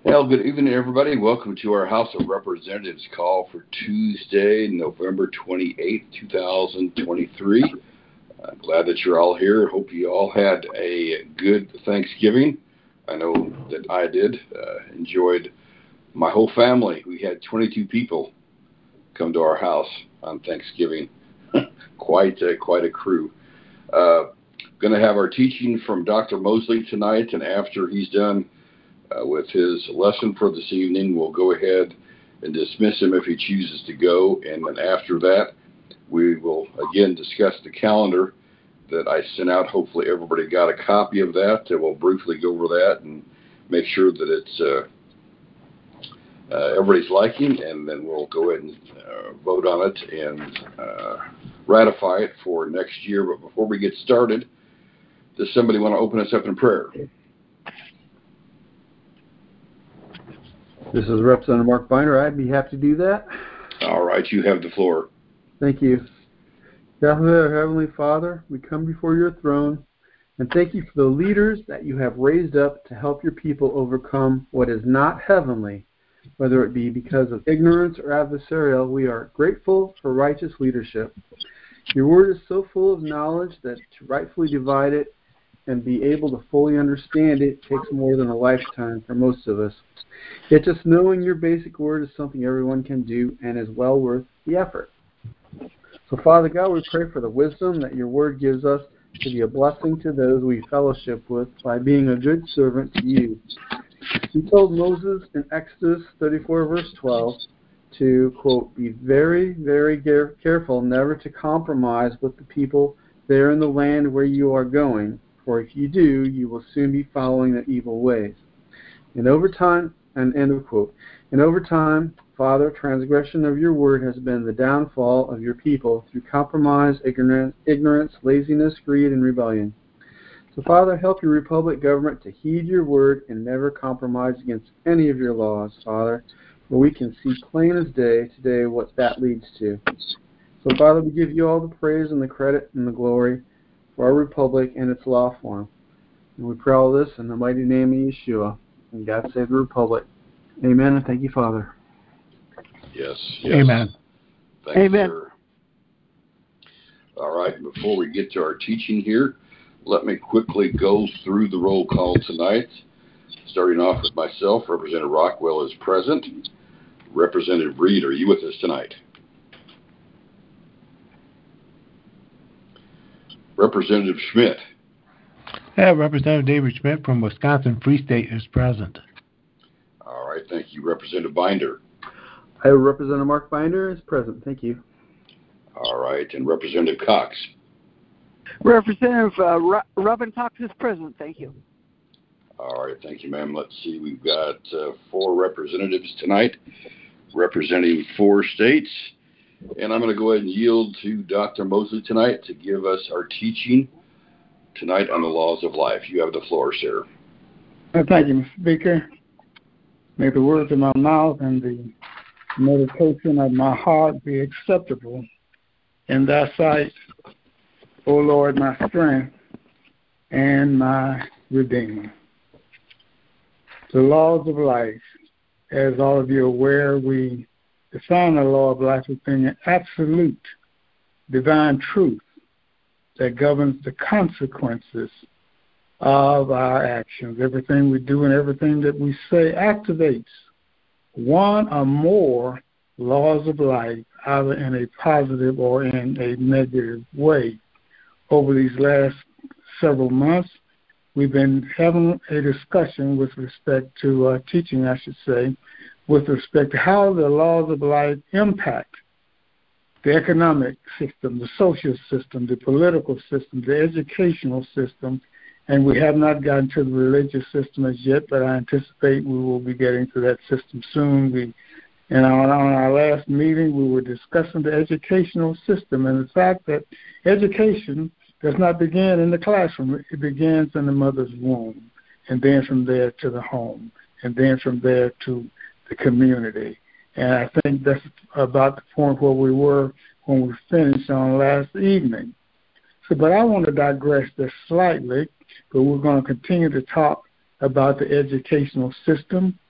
Well, good evening, everybody. Welcome to our House of Representatives call for Tuesday, November 28th, 2023. I'm glad that you're all here. Hope you all had a good Thanksgiving. I know that I did. Enjoyed my whole family. We had 22 people come to our house on Thanksgiving. Quite a crew. Uh, Going to have our teaching from Dr. Mosley tonight, and after he's done with his lesson for this evening, we'll go ahead and dismiss him if he chooses to go. And then after that, we will again discuss the calendar that I sent out. Hopefully, everybody got a copy of that. We'll briefly go over that and make sure that it's everybody's liking, and then we'll go ahead and vote on it and ratify it for next year. But before we get started, does somebody want to open us up in prayer? This is Representative Mark Binder. I'd be happy to do that. All right, you have the floor. Thank you. Yahweh, our Heavenly Father, we come before your throne and thank you for the leaders that you have raised up to help your people overcome what is not heavenly, whether it be because of ignorance or adversarial. We are grateful for righteous leadership. Your word is so full of knowledge that to rightfully divide it and be able to fully understand it takes more than a lifetime for most of us. Yet just knowing your basic word is something everyone can do and is well worth the effort. So Father God, we pray for the wisdom that your word gives us to be a blessing to those we fellowship with by being a good servant to you. You told Moses in Exodus 34 verse 12 to, quote, be very, very careful never to compromise with the people there in the land where you are going, for if you do, you will soon be following their evil ways. And over time, and end of quote. And over time, Father, transgression of your word has been the downfall of your people through compromise, ignorance, laziness, greed, and rebellion. So, Father, help your republic government to heed your word and never compromise against any of your laws, Father, for we can see plain as day today what that leads to. So, Father, we give you all the praise and the credit and the glory for our republic and its law form. And we pray all this in the mighty name of Yeshua. And God save the republic. Amen, and thank you, Father. Yes. Amen. Thank Amen. you, sir. All right, before we get to our teaching here, let me quickly go through the roll call tonight. Starting off with myself, Representative Rockwell is present. Representative Reed, are you with us tonight? Representative Schmidt. Representative David Schmidt from Wisconsin Free State is present. All right, thank you. Representative Binder. Representative Mark Binder is present. Thank you. All right, and Representative Cox. Representative Robin Cox is present. Thank you. All right, thank you, ma'am. Let's see, we've got 4 representatives tonight representing 4 states. And I'm going to go ahead and yield to Dr. Mosley tonight to give us our teaching tonight on the laws of life. You have the floor, sir. Thank you, Mr. Speaker. May the words of my mouth and the meditation of my heart be acceptable in thy sight, O Lord, my strength and my Redeemer. The laws of life, as all of you are aware, we define the law of life as being an absolute divine truth that governs the consequences of our actions. Everything we do and everything that we say activates one or more laws of life, either in a positive or in a negative way. Over these last several months, we've been having a discussion with respect to teaching, I should say, with respect to how the laws of life impact the economic system, the social system, the political system, the educational system, and we have not gotten to the religious system as yet, but I anticipate we will be getting to that system soon. And on our last meeting, we were discussing the educational system and the fact that education does not begin in the classroom. It begins in the mother's womb, and then from there to the home, and then from there to the community. And I think that's about the point where we were when we finished on last evening. So, but I want to digress just slightly, but we're going to continue to talk about the educational system.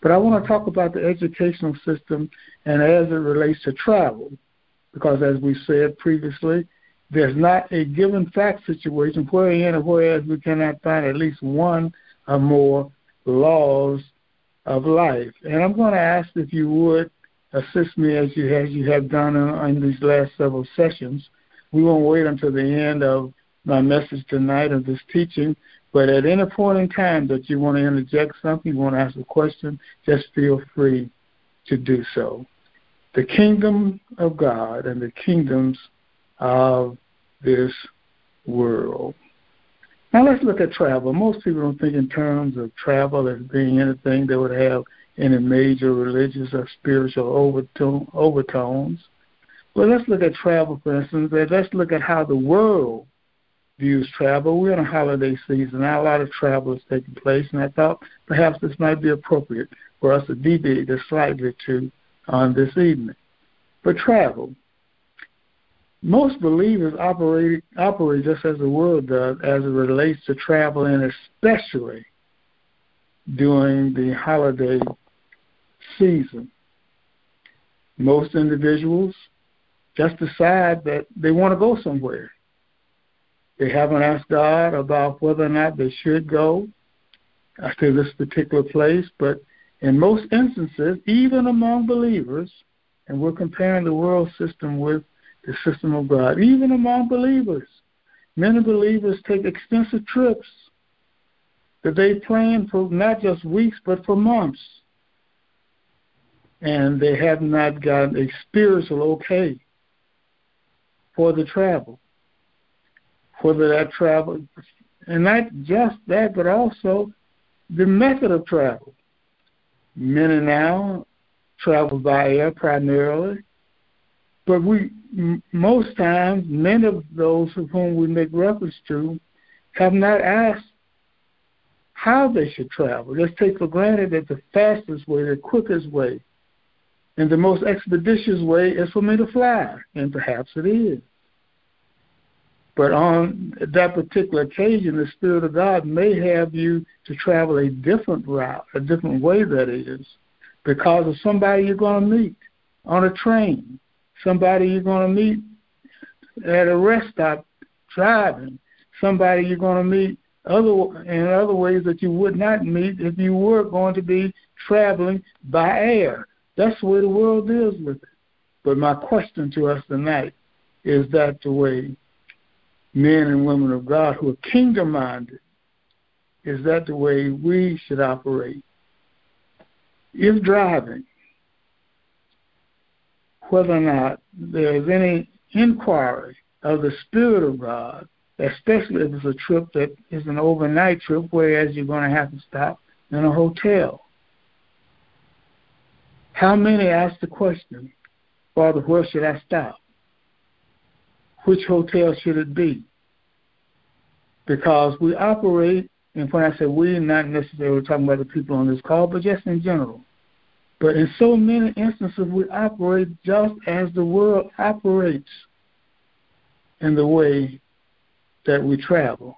But I want to talk about the educational system and as it relates to travel, because as we said previously, there's not a given fact situation wherein or whereas we cannot find at least one or more laws of life. And I'm going to ask if you would assist me as you have done in these last several sessions. We won't wait until the end of my message tonight of this teaching, but at any point in time that you want to interject something, you want to ask a question, just feel free to do so. The kingdom of God and the kingdoms of this world. Now let's look at travel. Most people don't think in terms of travel as being anything that would have any major religious or spiritual overtones. Well, let's look at travel, for instance. Let's look at how the world views travel. We're in a holiday season. Now a lot of travel is taking place, and I thought perhaps this might be appropriate for us to deviate a slightly to on this evening. But travel. Most believers operate just as the world does as it relates to travel, and especially during the holiday season. Most individuals just decide that they want to go somewhere. They haven't asked God about whether or not they should go to this particular place, but in most instances, even among believers, and we're comparing the world system with the system of God, even among believers, many believers take extensive trips that they plan for not just weeks, but for months. And they have not gotten a spiritual okay for the travel. Whether that travel, and not just that, but also the method of travel. Many now travel by air primarily, but most times, many of those of whom we make reference to have not asked how they should travel. Let's take for granted that the fastest way, the quickest way, and the most expeditious way is for me to fly, and perhaps it is. But on that particular occasion, the Spirit of God may have you to travel a different route, a different way, that is, because of somebody you're going to meet on a train, somebody you're going to meet at a rest stop driving, somebody you're going to meet in other ways that you would not meet if you were going to be traveling by air. That's the way the world deals with it. But my question to us tonight, is that the way men and women of God who are kingdom-minded, is that the way we should operate? If driving, whether or not there is any inquiry of the Spirit of God, especially if it's a trip that is an overnight trip, whereas you're going to have to stop in a hotel. How many ask the question, Father, where should I stop? Which hotel should it be? Because we operate, and when I say we, not necessarily talking about the people on this call, but just in general. But in so many instances, we operate just as the world operates in the way that we travel.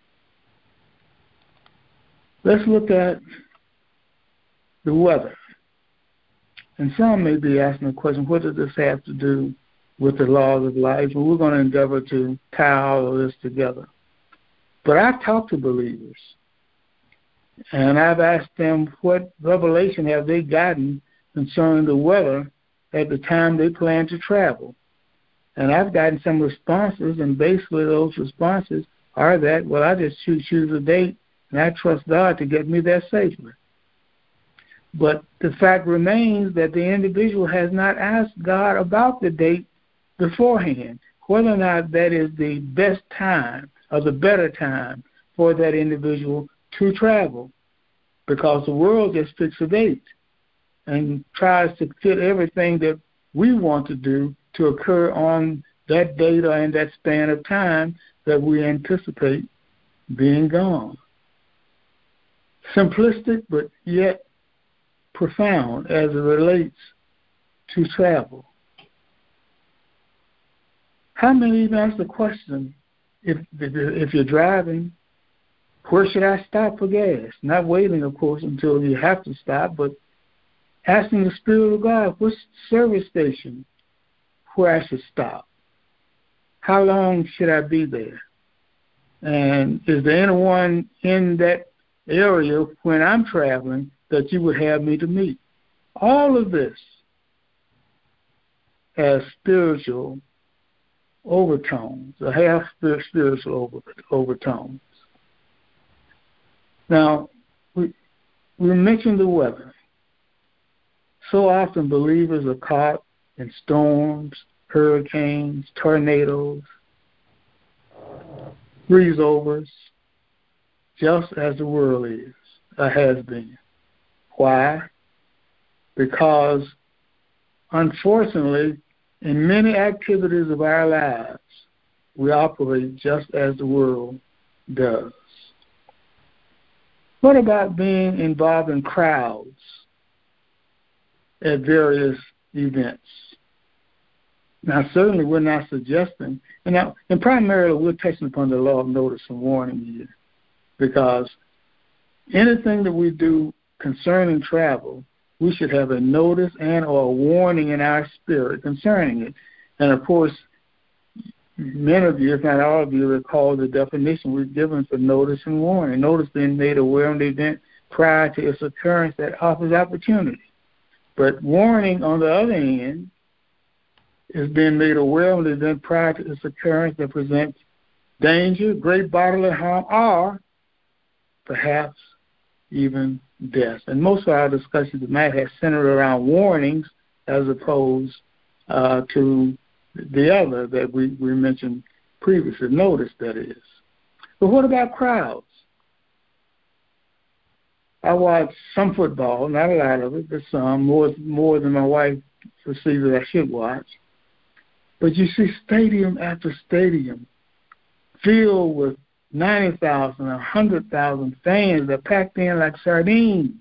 Let's look at the weather. And some may be asking the question, what does this have to do with the laws of life? Well, we're going to endeavor to tie all of this together. But I've talked to believers, and I've asked them what revelation have they gotten concerning the weather at the time they plan to travel. And I've gotten some responses, and basically those responses are that, well, I just choose a date, and I trust God to get me there safely. But the fact remains that the individual has not asked God about the date beforehand, whether or not that is the best time or the better time for that individual to travel, because the world just picks a date and tries to fit everything that we want to do to occur on that date or in that span of time that we anticipate being gone. Simplistic, but yet profound as it relates to travel. How many even ask the question, if you're driving, where should I stop for gas? Not waiting, of course, until you have to stop, but asking the Spirit of God, which service station where I should stop? How long should I be there? And is there anyone in that area when I'm traveling that you would have me to meet? All of this has spiritual overtones, or half spiritual overtones. Now, we mentioned the weather. So often believers are caught in storms, hurricanes, tornadoes, freeze-overs, just as the world is, or has been. Why? Because, unfortunately, in many activities of our lives, we operate just as the world does. What about being involved in crowds at various events? Now, certainly we're not suggesting, and primarily we're touching upon the law of notice and warning here, because anything that we do concerning travel, we should have a notice and or a warning in our spirit concerning it. And, of course, many of you, if not all of you, recall the definition we've given for notice and warning. Notice being made aware of the event prior to its occurrence that offers opportunity. But warning, on the other hand, is being made aware of the event prior to its occurrence that presents danger, great bodily harm, or perhaps even death. And most of our discussions tonight have centered around warnings as opposed to the other that we mentioned previously, notice that is. But what about crowds? I watch some football, not a lot of it, but some, more than my wife perceives that I should watch. But you see stadium after stadium filled with 90,000, 100,000 fans that packed in like sardines.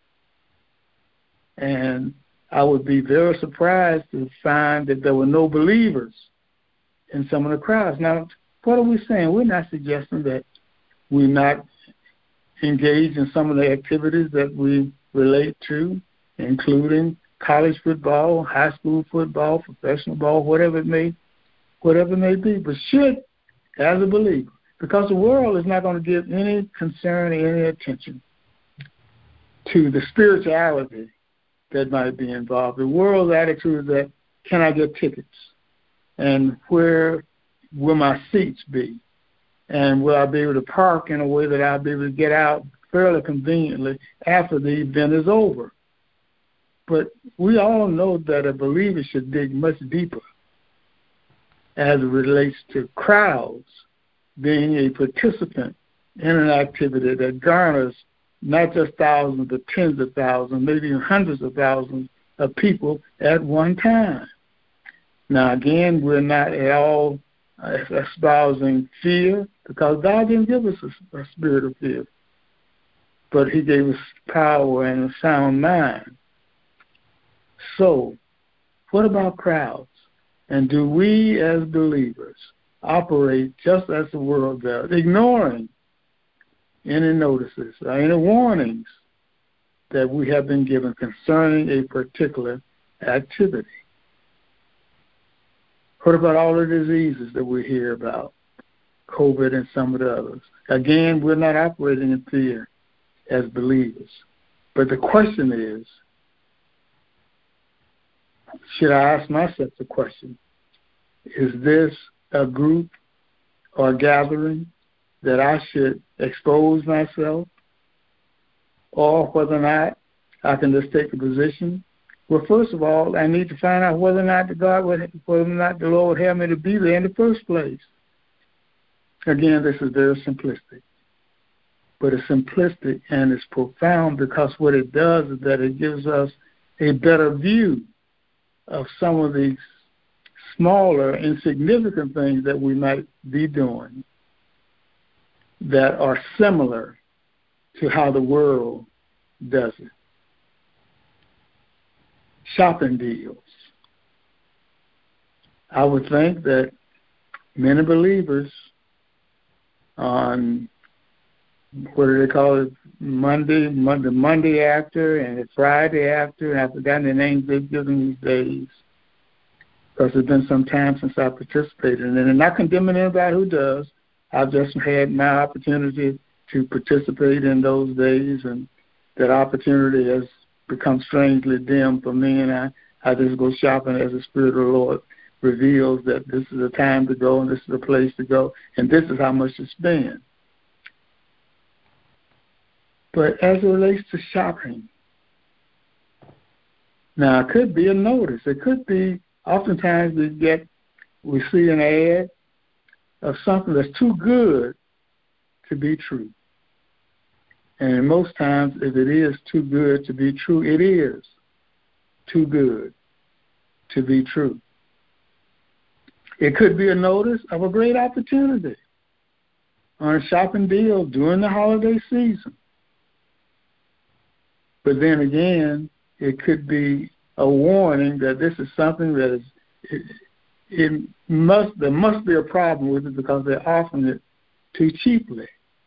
And I would be very surprised to find that there were no believers in some of the crowds. Now, what are we saying? We're not suggesting that we not engage in some of the activities that we relate to, including college football, high school football, professional ball, whatever it may be. But should, as a believer, because the world is not going to give any concern, any attention to the spirituality that might be involved. The world's attitude is that, can I get tickets? And where will my seats be? And will I be able to park in a way that I'll be able to get out fairly conveniently after the event is over? But we all know that a believer should dig much deeper as it relates to crowds, being a participant in an activity that garners not just thousands, but tens of thousands, maybe even hundreds of thousands of people at one time. Now, again, we're not at all espousing fear, because God didn't give us a spirit of fear, but he gave us power and a sound mind. So, what about crowds? And do we as believers operate just as the world does, ignoring any notices or any warnings that we have been given concerning a particular activity? What about all the diseases that we hear about, COVID and some of the others? Again, we're not operating in fear as believers. But the question is, should I ask myself the question, is this a group or gathering that I should expose myself, or whether or not I can just take a position? Well, first of all, I need to find out whether or not the Lord would have me to be there in the first place. Again, this is very simplistic, but it's simplistic and it's profound, because what it does is that it gives us a better view of some of these smaller, insignificant things that we might be doing that are similar to how the world does it. Shopping deals. I would think that many believers on what do they call it? Monday after, and it's Friday after, and I've forgotten the names they've given these days. Because it's been some time since I participated in it. And not condemning anybody who does. I've just had my opportunity to participate in those days, and that opportunity has become strangely dim for me, and I just go shopping as the Spirit of the Lord reveals that this is a time to go and this is a place to go, and this is how much to spend. But as it relates to shopping, now it could be a notice. It could be, oftentimes we see an ad of something that's too good to be true. And most times, if it is too good to be true, it is too good to be true. It could be a notice of a great opportunity on a shopping deal during the holiday season. But then again, it could be a warning that this is something that there must be a problem with it because they're offering it too cheaply.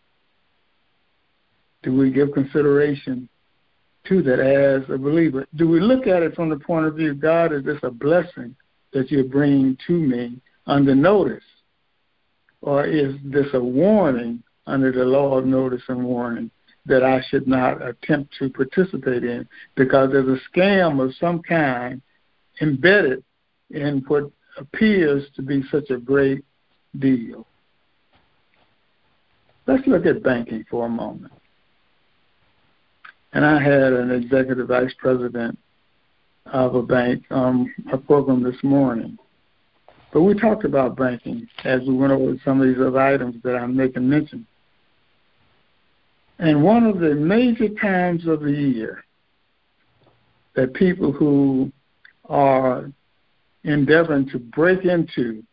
Do we give consideration to that as a believer? Do we look at it from the point of view, God, is this a blessing that you're bringing to me under notice? Or is this a warning under the law of notice and warning that I should not attempt to participate in because there's a scam of some kind embedded in what appears to be such a great deal? Let's look at banking for a moment. And I had an executive vice president of a bank on a program this morning. But we talked about banking as we went over some of these other items that I'm making mention. And one of the major times of the year that people who are endeavoring to break into,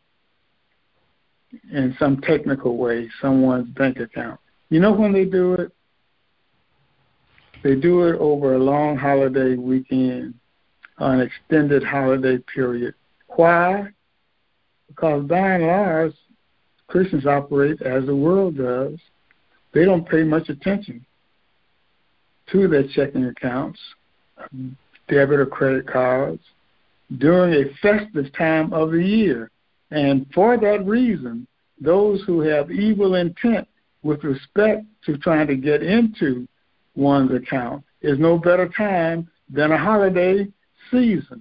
in some technical way, someone's bank account, you know when they do it? They do it over a long holiday weekend, an extended holiday period. Why? Because by and large, Christians operate as the world does. They don't pay much attention to their checking accounts, debit or credit cards, during a festive time of the year. And for that reason, those who have evil intent with respect to trying to get into one's account is no better time than a holiday season.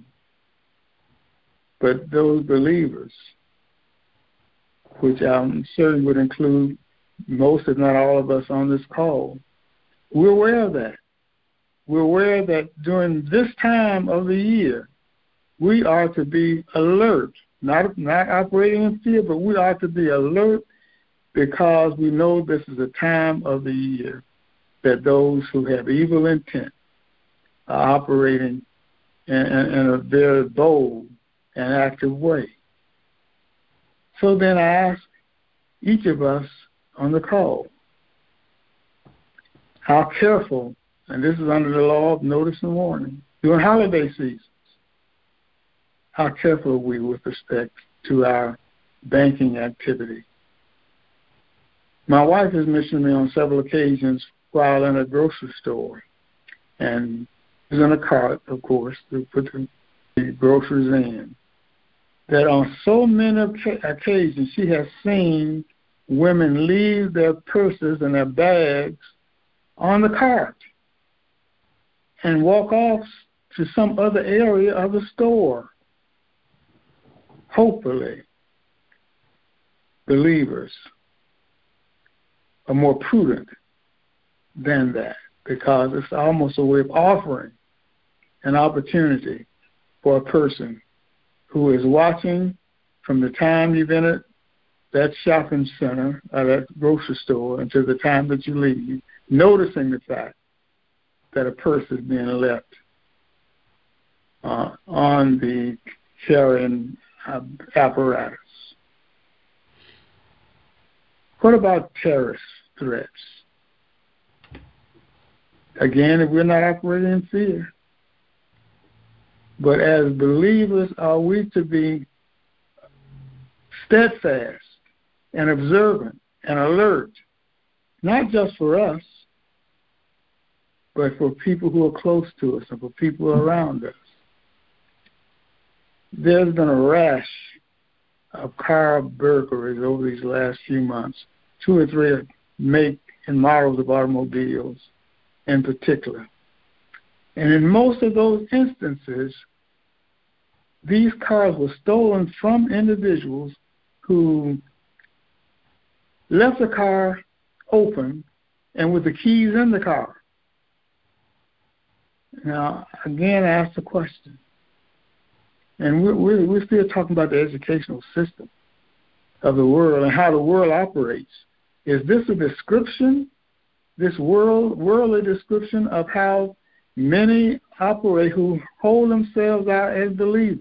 But those believers, which I'm certain would include most, if not all of us on this call, we're aware of that. We're aware that during this time of the year, we are to be alert, not operating in fear, but we are to be alert because we know this is a time of the year that those who have evil intent are operating in a very bold and active way. So then I ask each of us on the call, how careful, and this is under the law of notice and warning, during holiday seasons, how careful are we with respect to our banking activity? My wife has mentioned to me on several occasions while in a grocery store, and is in a cart, of course, to put the groceries in, that on so many occasions she has seen women leave their purses and their bags on the cart and walk off to some other area of the store. Hopefully, believers are more prudent than that, because it's almost a way of offering an opportunity for a person who is watching from the time you've entered that shopping center or that grocery store until the time that you leave, noticing the fact that a purse is being left on the carrying apparatus. What about terrorist threats? Again, if we're not operating in fear, but as believers, are we to be steadfast and observant and alert not just for us, but for people who are close to us and for people around us. There's been a rash of car burglaries over these last few months, 2 or 3 make and models of automobiles in particular. And in most of those instances, these cars were stolen from individuals who left the car open and with the keys in the car. Now, again, I ask the question, and we're still talking about the educational system of the world and how the world operates. Is this a description, this worldly description of how many operate who hold themselves out as believers?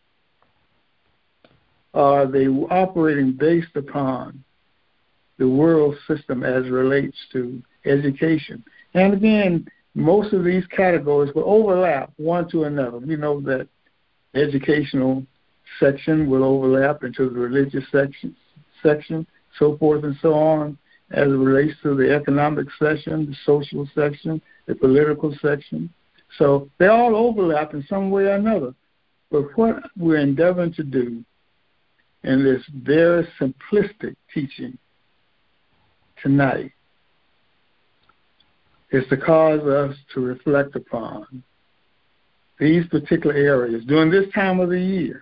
Are they operating based upon the world system as it relates to education? And again, most of these categories will overlap one to another. We know that educational section will overlap into the religious section, so forth and so on, as it relates to the economic section, the social section, the political section. So they all overlap in some way or another. But what we're endeavoring to do in this very simplistic teaching tonight is to cause us to reflect upon these particular areas during this time of the year.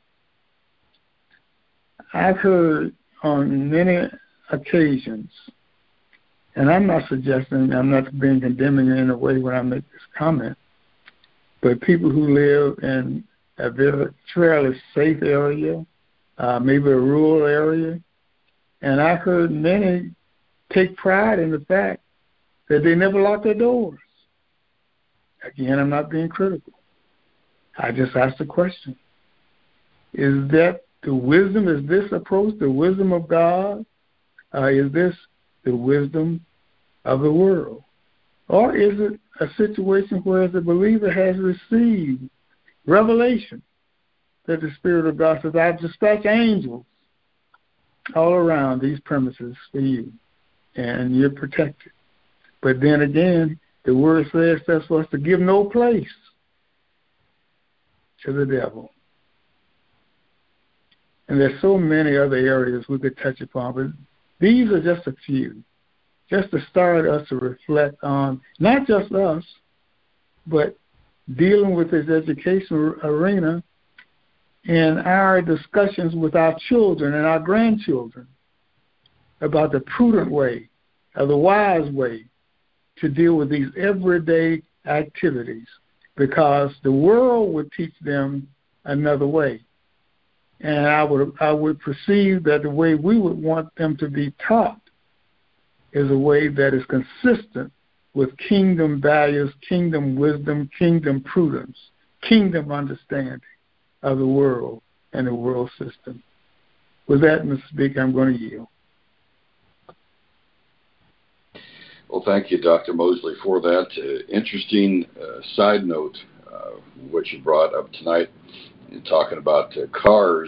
I've heard on many occasions, and I'm not suggesting, I'm not being condemning in a way when I make this comment, but people who live in a very fairly safe area, maybe a rural area, and I've heard many take pride in the fact that they never lock their doors. Again, I'm not being critical. I just asked the question. Is that the wisdom? Is this approach the wisdom of God? Is this the wisdom of the world? Or is it a situation where the believer has received revelation that the Spirit of God says, I've dispatched angels all around these premises for you, and you're protected. But then again, the Word says that's for us to give no place to the devil. And there's so many other areas we could touch upon, but these are just a few, just to start us to reflect on not just us, but dealing with this educational arena in our discussions with our children and our grandchildren about the prudent way, or the wise way to deal with these everyday activities, because the world would teach them another way. And I would perceive that the way we would want them to be taught is a way that is consistent with kingdom values, kingdom wisdom, kingdom prudence, kingdom understanding of the world and the world system. With that, Mr. Speaker, I'm going to yield. Well, thank you, Dr. Mosley, for that interesting side note, what you brought up tonight, in talking about cars.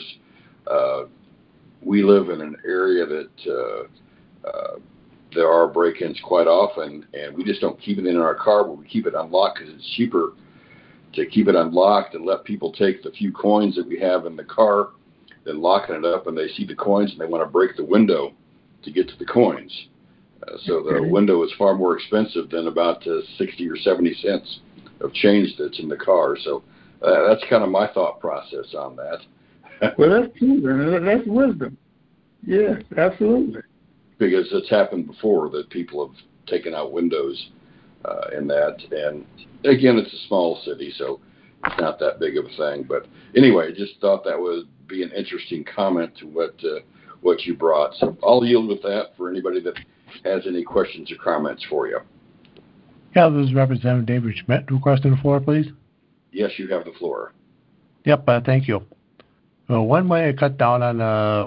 We live in an area that there are break-ins quite often, and we just don't keep it in our car, but we keep it unlocked because it's cheaper to keep it unlocked and let people take the few coins that we have in the car, then locking it up, and they see the coins and they want to break the window to get to the coins. So the window is far more expensive than about 60 or 70 cents of change that's in the car. So that's kind of my thought process on that. Well, that's true. That's wisdom. Yes, absolutely. Because it's happened before that people have taken out windows in that. And again, it's a small city, so it's not that big of a thing. But anyway, just thought that would be an interesting comment to what you brought. So I'll yield with that for anybody that has any questions or comments for you. Yeah, this is Representative David Schmidt requesting the floor, please. Yes, you have the floor. Yep, thank you. Well, one way I cut down on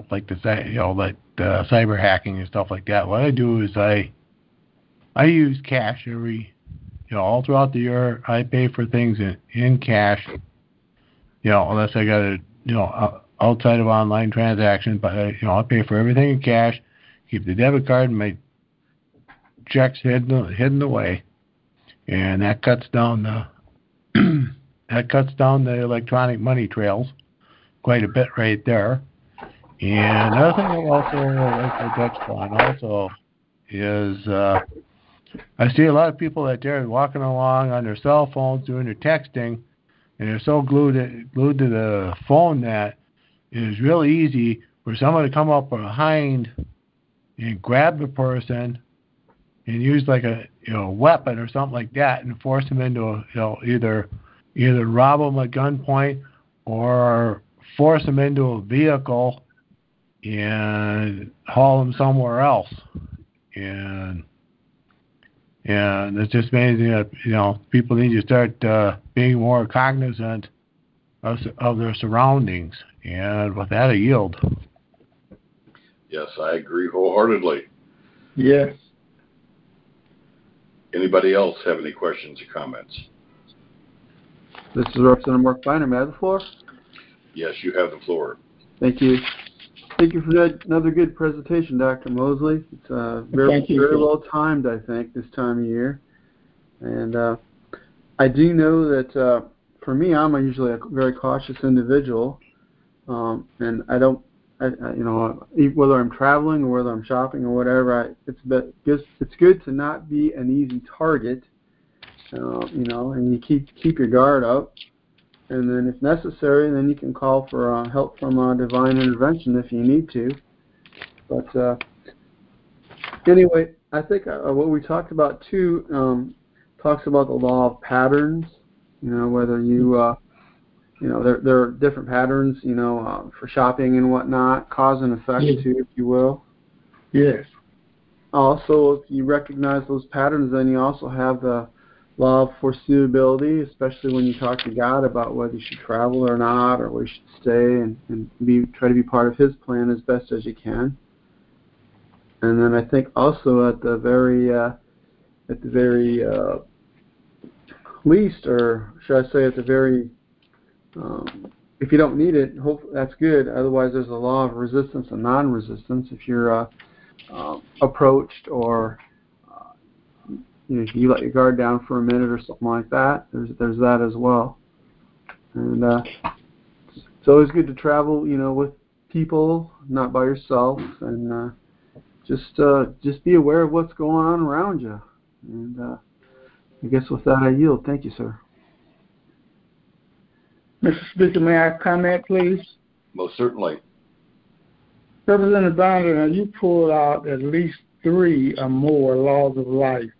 cyber hacking and stuff like that, what I do is I use cash all throughout the year. I pay for things in cash, unless I got to, outside of online transactions, but I pay for everything in cash, keep the debit card in my checks hidden away, and that cuts down the the electronic money trails quite a bit right there. And another thing I also like to touch on also is I see a lot of people that they're walking along on their cell phones doing their texting, and they're so glued to the phone that it is really easy for someone to come up behind and grab the person and use like a weapon or something like that and force them into either rob them at gunpoint or force them into a vehicle and haul them somewhere else. And it's just amazing that people need to start being more cognizant of their surroundings. And with that, I yield. Yes, I agree wholeheartedly. Yes. Anybody else have any questions or comments? This is Representative Mark Feiner. May I have the floor? Yes, you have the floor. Thank you. Thank you for that. Another good presentation, Dr. Mosley. It's very well timed, I think, this time of year. And I do know that for me, I'm usually a very cautious individual, and I don't, whether I'm traveling or whether I'm shopping or whatever, it's good to not be an easy target, and you keep your guard up. And then if necessary, then you can call for help from divine intervention if you need to. But anyway, I think what we talked about too talks about the law of patterns. Whether you, there are different patterns, for shopping and whatnot, cause and effect too, if you will. Yes. Also, if you recognize those patterns, then you also have the law of foreseeability, especially when you talk to God about whether you should travel or not, or where you should stay, and try to be part of His plan as best as you can. And then I think also at the very least, or should I say at the very, if you don't need it, that's good. Otherwise, there's a law of resistance and non-resistance. If you're approached or if you let your guard down for a minute or something like that, there's that as well. And it's always good to travel, with people, not by yourself, and just be aware of what's going on around you. And I guess with that, I yield. Thank you, sir. Mr. Speaker, may I comment, please? Most certainly. Representative Binder, you pulled out at least 3 or more laws of life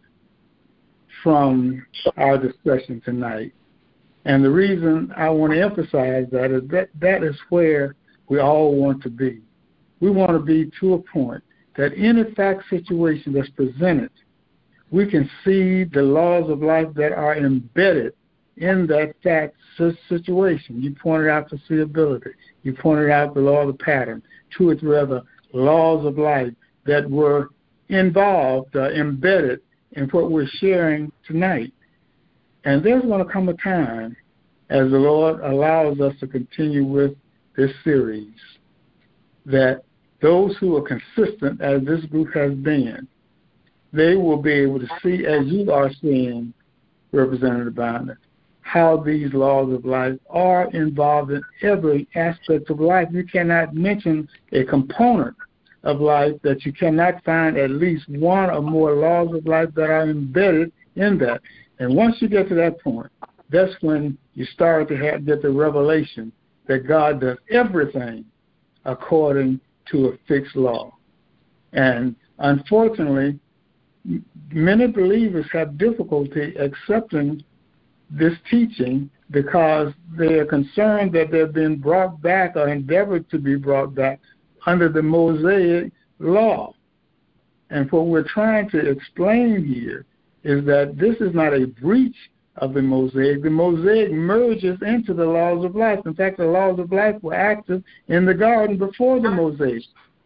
from our discussion tonight. And the reason I want to emphasize that is that is where we all want to be. We want to be to a point that in a fact situation that's presented, we can see the laws of life that are embedded in that fact situation. You pointed out foreseeability. You pointed out the law of the pattern. 2 or 3 other laws of life that were involved, embedded in what we're sharing tonight. And there's going to come a time, as the Lord allows us to continue with this series, that those who are consistent, as this group has been, they will be able to see, as you are seeing, Representative Binder, how these laws of life are involved in every aspect of life. You cannot mention a component of life that you cannot find at least 1 or more laws of life that are embedded in that. And once you get to that point, that's when you start to get the revelation that God does everything according to a fixed law. And unfortunately, many believers have difficulty accepting this teaching because they are concerned that they're being brought back or endeavored to be brought back under the Mosaic law. And what we're trying to explain here is that this is not a breach of the Mosaic. The Mosaic merges into the laws of life. In fact, the laws of life were active in the garden before the Mosaic.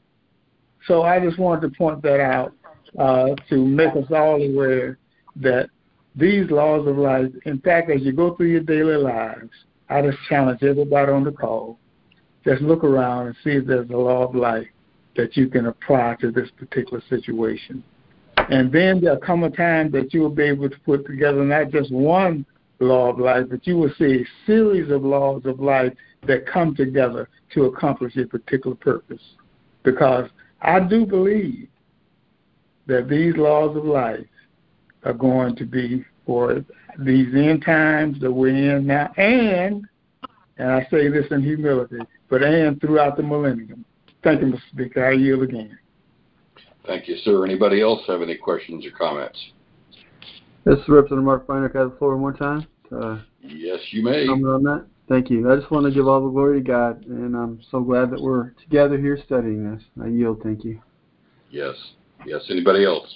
So I just wanted to point that out to make us all aware that these laws of life, in fact, as you go through your daily lives, I just challenge everybody on the call, just look around and see if there's a law of life that you can apply to this particular situation. And then there'll come a time that you will be able to put together not just one law of life, but you will see a series of laws of life that come together to accomplish a particular purpose. Because I do believe that these laws of life are going to be for these end times that we're in now, and I say this in humility, and throughout the millennium. Thank you, Mr. Speaker. I yield again. Thank you, sir. Anybody else have any questions or comments? This is Representative Mark Feiner. Can I have the floor one more time? Yes, you may. Comment on that? Thank you. I just want to give all the glory to God, and I'm so glad that we're together here studying this. I yield. Thank you. Yes. Yes. Anybody else?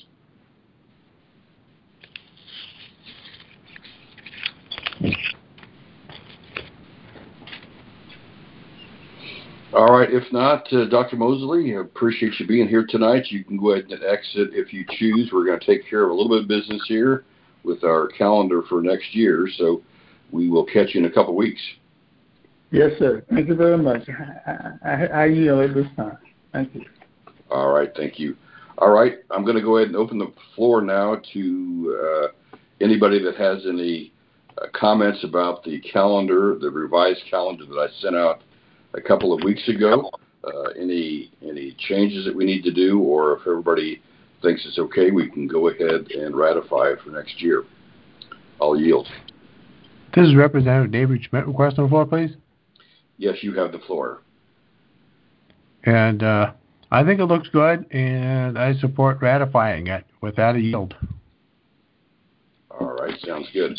All right. If not, Dr. Mosley, I appreciate you being here tonight. You can go ahead and exit if you choose. We're going to take care of a little bit of business here with our calendar for next year, so we will catch you in a couple of weeks. Yes, sir. Thank you very much. I yield at this time. Thank you. All right. Thank you. All right. I'm going to go ahead and open the floor now to anybody that has any comments about the calendar, the revised calendar that I sent out a couple of weeks ago. Any changes that we need to do, or if everybody thinks it's okay, we can go ahead and ratify it for next year. I'll yield. This is Representative David Schmidt requesting the floor, please. Yes, you have the floor. And I think it looks good, and I support ratifying it. With that, I yield. All right, sounds good.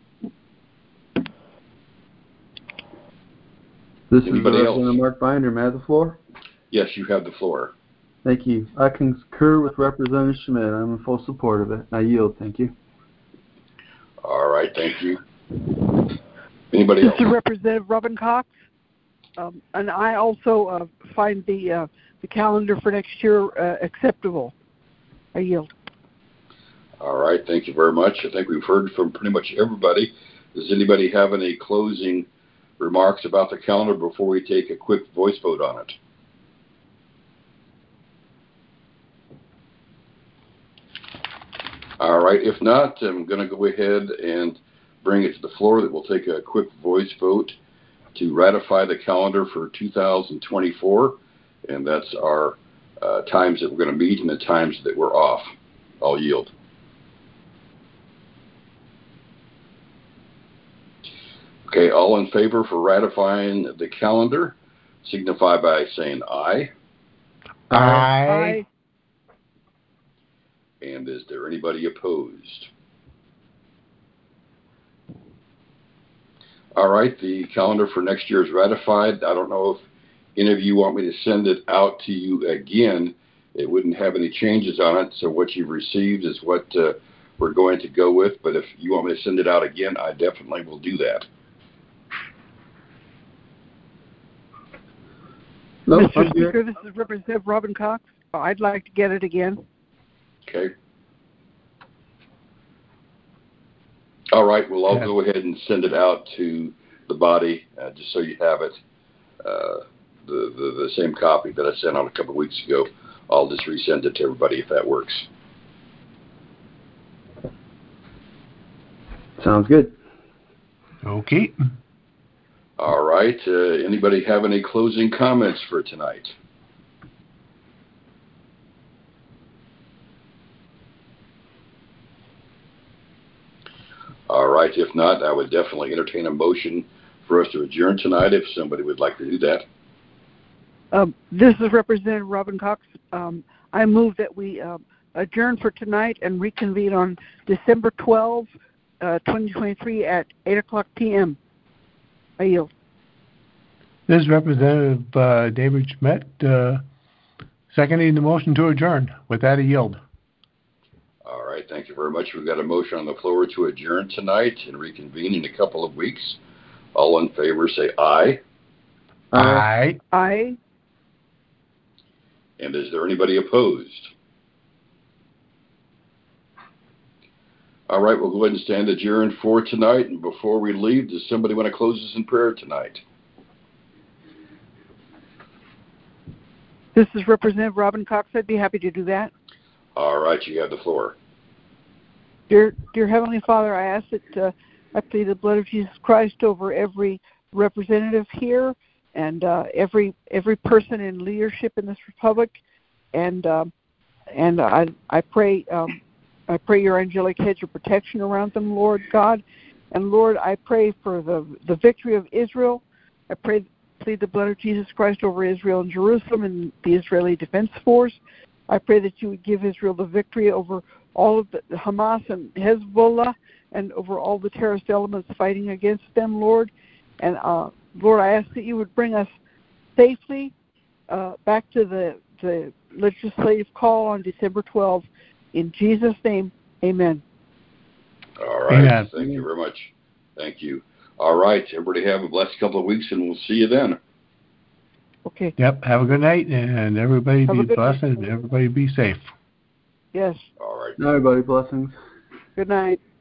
This is Representative Mark Binder. May I have the floor? Yes, you have the floor. Thank you. I concur with Representative Schmidt. I'm in full support of it. I yield. Thank you. All right, thank you. Anybody else? This is Representative Robin Cox. And I also find the calendar for next year acceptable. I yield. All right, thank you very much. I think we've heard from pretty much everybody. Does anybody have any closing remarks about the calendar before we take a quick voice vote on it? All right, if not, I'm going to go ahead and bring it to the floor that we'll take a quick voice vote to ratify the calendar for 2024, and that's our times that we're going to meet and the times that we're off. I'll yield. Okay, all in favor for ratifying the calendar, signify by saying aye. Aye. And is there anybody opposed? All right, the calendar for next year is ratified. I don't know if any of you want me to send it out to you again. It wouldn't have any changes on it, so what you've received is what we're going to go with. But if you want me to send it out again, I definitely will do that. Mr. Speaker, this is Representative Robin Cox. I'd like to get it again. Okay. All right, well, I'll go ahead and send it out to the body, just so you have it, the same copy that I sent out a couple of weeks ago. I'll just resend it to everybody if that works. Sounds good. Okay. All right, anybody have any closing comments for tonight? All right, if not, I would definitely entertain a motion for us to adjourn tonight if somebody would like to do that. This is Representative Robin Cox. I move that we adjourn for tonight and reconvene on December 12, 2023 at 8 o'clock p.m. I yield. This is Representative David Schmidt, seconding the motion to adjourn. With that, I yield. All right, thank you very much. We've got a motion on the floor to adjourn tonight and reconvene in a couple of weeks. All in favor say aye. Aye. Aye. And is there anybody opposed? All right, we'll go ahead and stand adjourned for tonight. And before we leave, does somebody want to close us in prayer tonight? This is Representative Robin Cox. I'd be happy to do that. All right, you have the floor. Dear Heavenly Father, I ask that I plead the blood of Jesus Christ over every representative here and every person in leadership in this republic, and I pray your angelic hedge of protection around them, Lord God, and Lord, I pray for the victory of Israel. I plead the blood of Jesus Christ over Israel and Jerusalem and the Israeli Defense Force. I pray that you would give Israel the victory over all of the Hamas and Hezbollah and over all the terrorist elements fighting against them, Lord. And Lord, I ask that you would bring us safely back to the legislative call on December 12th. In Jesus' name, amen. All right. Amen. Thank you very much. Thank you. All right. Everybody have a blessed couple of weeks, and we'll see you then. Okay. Yep. Have a good night, and everybody be blessed, and everybody be safe. Yes. All right. Everybody, blessings. Good night.